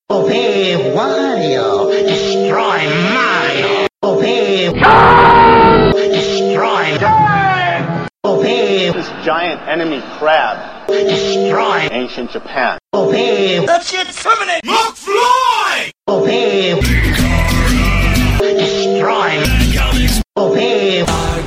Obey Wario. Destroy Mario. Obey. Destroy. Obey. This giant enemy crab. Destroy. Ancient Japan. Obey. That shit's terminate. McFly. Obey. Destroy. Obey.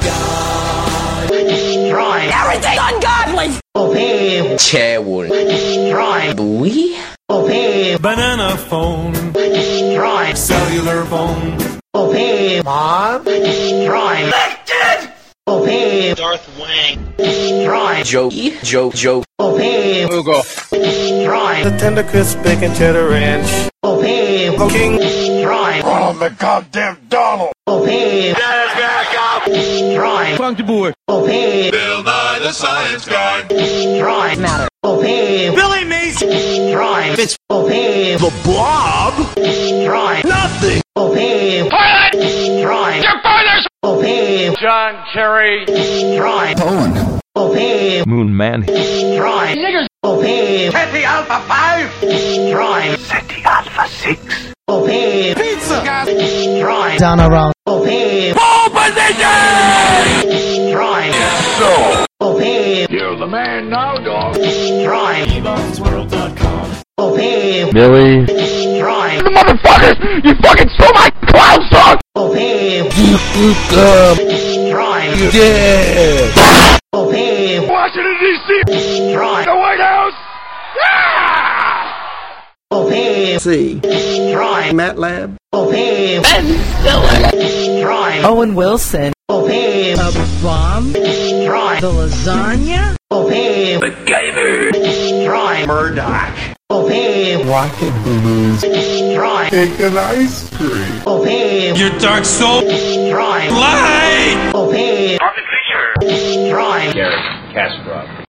Destroy. Everything ungodly. Obey. Chairwood. Destroy. Bowie. Obey. Banana phone. Destroy. Cellular phone. Obey. Mom. Destroy. Elected. Obey. Darth Wang. Destroy. Joe. Obey. Ugo. Destroy. The tender crisp bacon cheddar ranch. Obey. King. Destroy. Oh, the goddamn Donald. Obey. Destroy. Funk the boy. Obey. Bill Nye the Science Guy. Destroy. Matter. Obey. Billy Mason. Destroy. It's Obey. the Blob. Destroy. Nothing. Obey. Toilet. Destroy. Your father's Obey. John Kerry. Destroy. Owen. Obey. Moon Man. Destroy. Niggers. Obey. Petty Alpha 5. Destroy. City Alpha 6. Obey. Pizza. Destroy. Down around. Obey. Pole position! Destroy. So. Obey. You're the man now, dog. Destroy. Obey. Billy. Destroy. Motherfuckers! You fucking stole my clown song! Obey. You Destroy. dead! Obey. Washington, D.C. Destroy. The White House. Obey. C. Destroy. MATLAB. Obey. Destroy. Owen Wilson. Obey. A bomb? Destroy. The lasagna? Obey. MacGyver! Destroy. Murdoch. Obey. Rocket balloons. Destroy. Cake and ice cream. Obey. Your dark soul. Destroy. Light! Obey. Destroy. Garrett Kasparov.